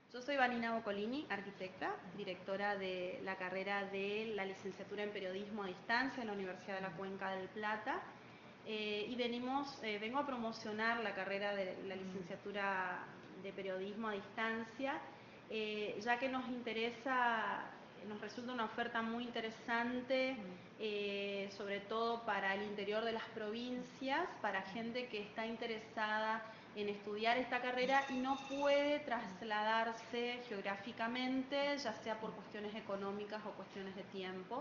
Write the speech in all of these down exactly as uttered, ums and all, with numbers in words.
Yo soy Vanina Boccolini, arquitecta, directora de la carrera de la licenciatura en Periodismo a Distancia en la Universidad de la Cuenca del Plata. Eh, y venimos, eh, vengo a promocionar la carrera de la licenciatura de Periodismo a Distancia, eh, ya que nos interesa, nos resulta una oferta muy interesante, eh, sobre todo para el interior de las provincias, para gente que está interesada en estudiar esta carrera y no puede trasladarse geográficamente, ya sea por cuestiones económicas o cuestiones de tiempo.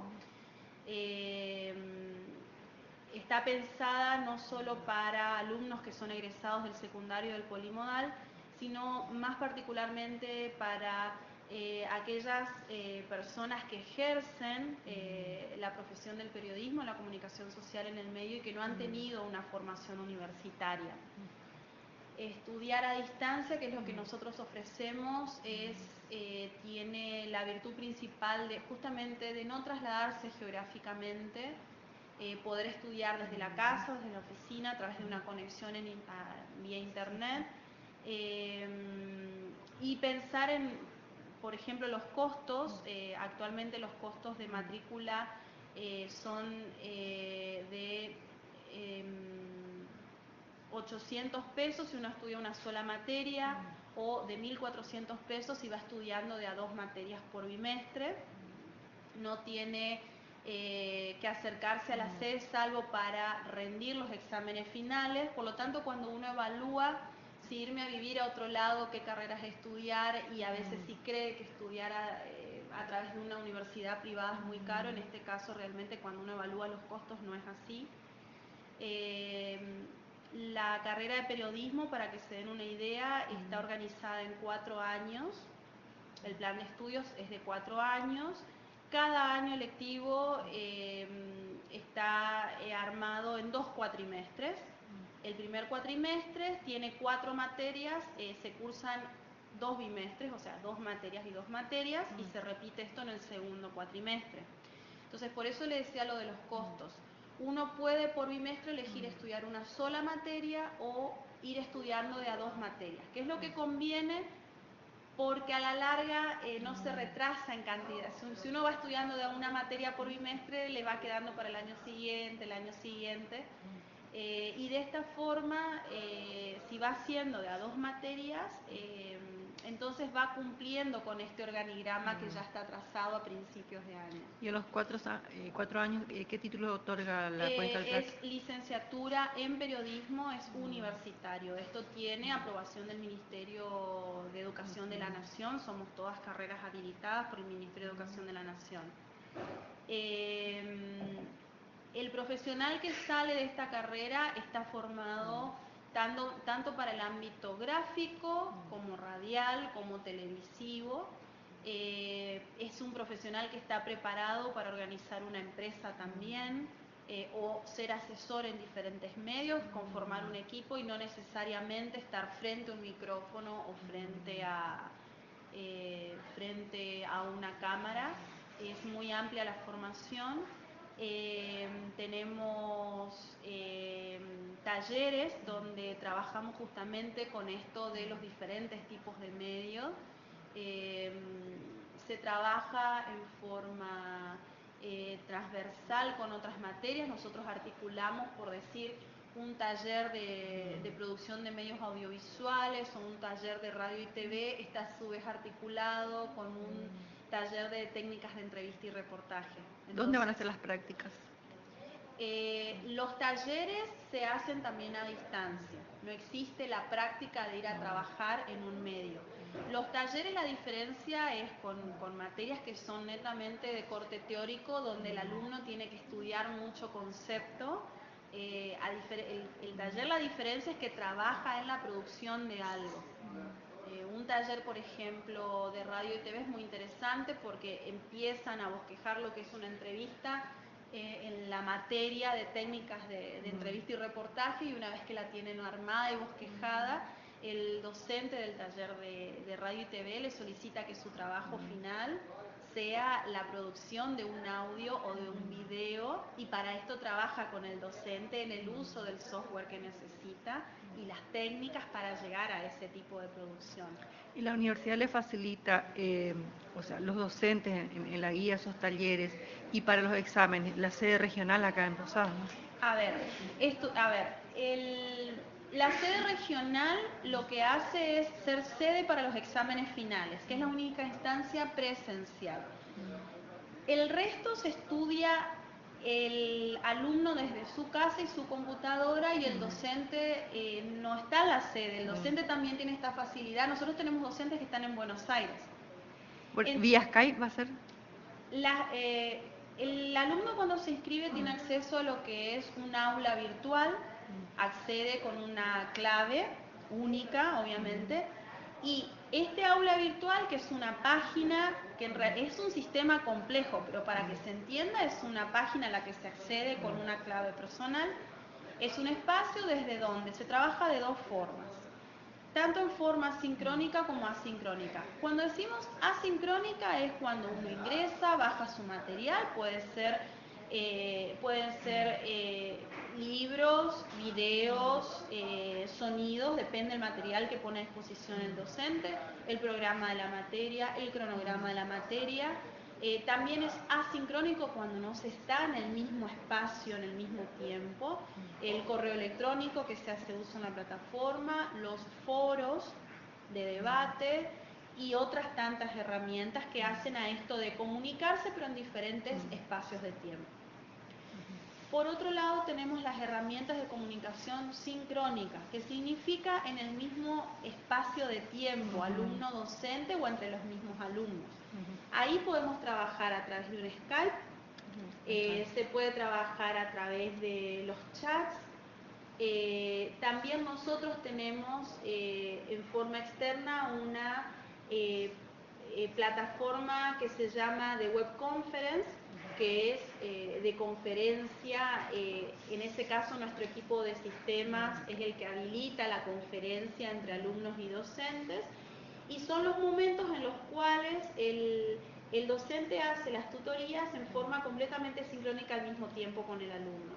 Eh, está pensada no solo para alumnos que son egresados del secundario del polimodal, sino más particularmente para eh, aquellas eh, personas que ejercen eh, la profesión del periodismo, la comunicación social en el medio y que no han tenido una formación universitaria. Estudiar a distancia, que es lo que nosotros ofrecemos, es, eh, tiene la virtud principal de justamente de no trasladarse geográficamente, eh, poder estudiar desde la casa, desde la oficina, a través de una conexión en, a, vía internet, eh, y pensar en, por ejemplo, los costos. Eh, actualmente los costos de matrícula eh, son eh, de eh, ochocientos pesos si uno estudia una sola materia, o de mil cuatrocientos pesos si va estudiando de a dos materias por bimestre. No tiene eh, que acercarse a la sede salvo para rendir los exámenes finales. Por lo tanto, cuando uno evalúa si irme a vivir a otro lado, qué carreras estudiar, y a veces si cree que estudiar a, eh, a través de una universidad privada es muy caro, en este caso realmente cuando uno evalúa los costos no es así. Eh, La carrera de periodismo, para que se den una idea, está organizada en cuatro años. El plan de estudios es de cuatro años. Cada año lectivo eh, está eh, armado en dos cuatrimestres. El primer cuatrimestre tiene cuatro materias, eh, se cursan dos bimestres, o sea, dos materias y dos materias, y se repite esto en el segundo cuatrimestre. Entonces, por eso le decía lo de los costos. Uno puede por bimestre elegir estudiar una sola materia o ir estudiando de a dos materias, que es lo que conviene porque a la larga eh, no se retrasa en cantidad. Si uno va estudiando de una materia por bimestre, le va quedando para el año siguiente, el año siguiente. Eh, y de esta forma, eh, si va haciendo de a dos materias, eh, entonces va cumpliendo con este organigrama que ya está trazado a principios de año. ¿Y a los cuatro, eh, cuatro años eh, qué título otorga la eh, Cuenca del Plata? Es licenciatura en periodismo, es universitario. Esto tiene aprobación del Ministerio de Educación de la Nación. Somos todas carreras habilitadas por el Ministerio de Educación de la Nación. Eh, el profesional que sale de esta carrera está formado tanto, tanto para el ámbito gráfico, como radial, como televisivo. Eh, es un profesional que está preparado para organizar una empresa también, eh, o ser asesor en diferentes medios, conformar un equipo y no necesariamente estar frente a un micrófono o frente a, eh, frente a una cámara. Es muy amplia la formación. Eh, tenemos eh, talleres donde trabajamos justamente con esto de los diferentes tipos de medios. Eh, se trabaja en forma eh, transversal con otras materias. Nosotros articulamos, por decir, un taller de, de producción de medios audiovisuales o un taller de radio y T V, está a su vez articulado con un taller de técnicas de entrevista y reportaje. Entonces, ¿dónde van a ser las prácticas? Eh, los talleres se hacen también a distancia, no existe la práctica de ir a trabajar en un medio. Los talleres, la diferencia es con, con materias que son netamente de corte teórico, donde el alumno tiene que estudiar mucho concepto. Eh, a el, el taller, la diferencia es que trabaja en la producción de algo. Eh, un taller, por ejemplo, de radio y T V es muy interesante porque empiezan a bosquejar lo que es una entrevista eh, en la materia de técnicas de, de entrevista y reportaje, y una vez que la tienen armada y bosquejada, el docente del taller de, de radio y T V le solicita que su trabajo final sea la producción de un audio o de un video, y para esto trabaja con el docente en el uso del software que necesita y las técnicas para llegar a ese tipo de producción. ¿Y la universidad le facilita, eh, o sea, los docentes en, en la guía, esos talleres, y para los exámenes, la sede regional acá en Posadas, ¿no? A ver, esto, a ver, el, la sede regional lo que hace es ser sede para los exámenes finales, que es la única instancia presencial. El resto se estudia el alumno desde su casa y su computadora, y el docente eh, no está en la sede. El docente también tiene esta facilidad. Nosotros tenemos docentes que están en Buenos Aires. Bueno, En, ¿vía Skype va a ser? La, eh, el alumno cuando se inscribe tiene acceso a lo que es un aula virtual, accede con una clave única, obviamente, y este aula virtual, que es una página, que en realidad es un sistema complejo, pero para que se entienda es una página a la que se accede con una clave personal, es un espacio desde donde se trabaja de dos formas, tanto en forma sincrónica como asincrónica. Cuando decimos asincrónica es cuando uno ingresa, baja su material, puede ser, eh, pueden ser eh, libros, videos, eh, sonidos, depende del material que pone a disposición el docente, el programa de la materia, el cronograma de la materia. Eh, también es asincrónico cuando no se está en el mismo espacio, en el mismo tiempo. El correo electrónico que se hace uso en la plataforma, los foros de debate y otras tantas herramientas que hacen a esto de comunicarse, pero en diferentes espacios de tiempo. Por otro lado, tenemos las herramientas de comunicación sincrónica, que significa en el mismo espacio de tiempo, alumno-docente o entre los mismos alumnos. Ahí podemos trabajar a través de un Skype, eh, se puede trabajar a través de los chats. Eh, también nosotros tenemos eh, en forma externa una eh, eh, plataforma que se llama de web conference, que es eh, de conferencia. Eh, en ese caso nuestro equipo de sistemas es el que habilita la conferencia entre alumnos y docentes, y son los momentos en los cuales el, el docente hace las tutorías en forma completamente sincrónica al mismo tiempo con el alumno.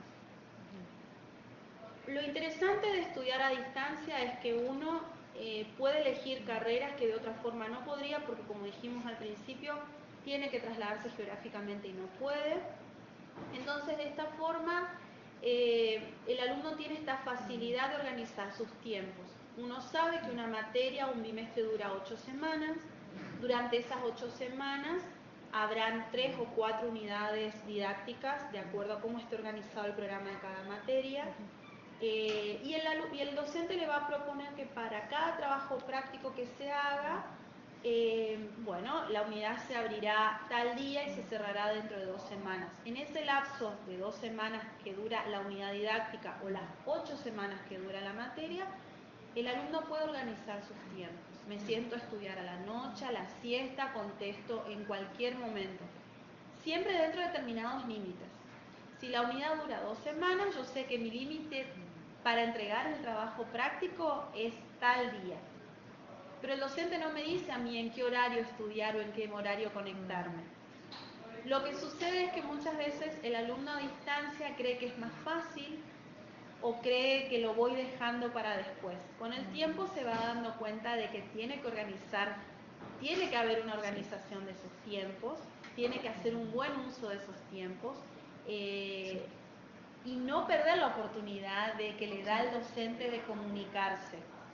Lo interesante de estudiar a distancia es que uno eh, puede elegir carreras que de otra forma no podría, porque como dijimos al principio, tiene que trasladarse geográficamente y no puede. Entonces, de esta forma, eh, el alumno tiene esta facilidad de organizar sus tiempos. Uno sabe que una materia o un bimestre dura ocho semanas. Durante esas ocho semanas habrán tres o cuatro unidades didácticas, de acuerdo a cómo esté organizado el programa de cada materia. Eh, y, el, y el docente le va a proponer que para cada trabajo práctico que se haga, eh, bueno, la unidad se abrirá tal día y se cerrará dentro de dos semanas. En ese lapso de dos semanas que dura la unidad didáctica o las ocho semanas que dura la materia, el alumno puede organizar sus tiempos. Me siento a estudiar a la noche, a la siesta, contesto en cualquier momento, siempre dentro de determinados límites. Si la unidad dura dos semanas, yo sé que mi límite para entregar el trabajo práctico es tal día. Pero el docente no me dice a mí en qué horario estudiar o en qué horario conectarme. Lo que sucede es que muchas veces el alumno a distancia cree que es más fácil o cree que lo voy dejando para después. Con el tiempo se va dando cuenta de que tiene que organizar, tiene que haber una organización de sus tiempos, tiene que hacer un buen uso de esos tiempos, eh, y no perder la oportunidad de que le da el docente de comunicarse,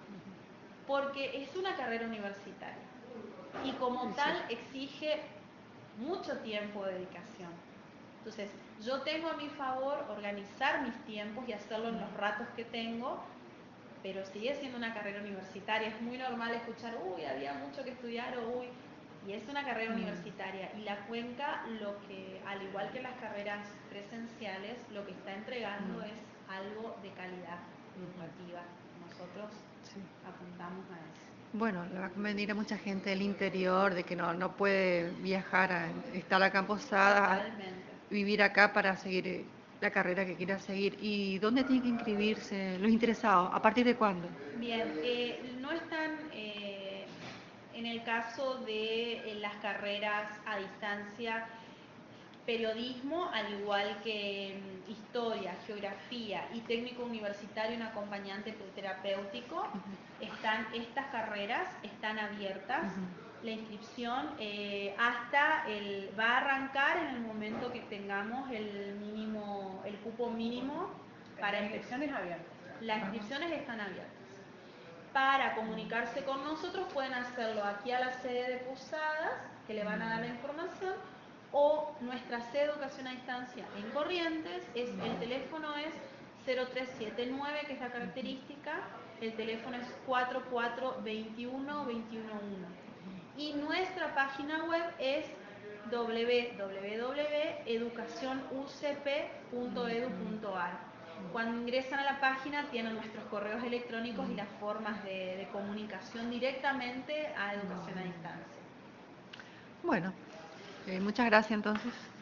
porque es una carrera universitaria y como tal exige mucho tiempo de dedicación. Entonces, yo tengo a mi favor organizar mis tiempos y hacerlo en los ratos que tengo, pero sigue siendo una carrera universitaria. Es muy normal escuchar, uy, había mucho que estudiar, o uy, y es una carrera universitaria. Y la Cuenca, lo que, al igual que las carreras presenciales, lo que está entregando es algo de calidad educativa. Nosotros sí apuntamos a eso. Bueno, le va a convenir a mucha gente del interior, de que no, no puede viajar, a estar acá en Posadas, vivir acá para seguir la carrera que quiera seguir. ¿Y dónde tienen que inscribirse los interesados? ¿A partir de cuándo? Bien, eh, no están eh, en el caso de eh, las carreras a distancia. periodismo, al igual que mm, historia, geografía y técnico universitario y un acompañante terapéutico, uh-huh. están, estas carreras están abiertas. Uh-huh. La inscripción eh, hasta el, va a arrancar en el momento que tengamos el mínimo, el cupo mínimo para las inscripciones abiertas. Las inscripciones están abiertas. Para comunicarse con nosotros pueden hacerlo aquí a la sede de Posadas, que le van a dar la información, o nuestra sede de educación a distancia en Corrientes, es, el teléfono es cero tres siete nueve, que es la característica, el teléfono es cuatro cuatro dos uno dos uno uno. Y nuestra página web es w w w punto educación u c p punto edu punto a r. Cuando ingresan a la página tienen nuestros correos electrónicos y las formas de, de comunicación directamente a educación a distancia. Bueno, eh, muchas gracias entonces.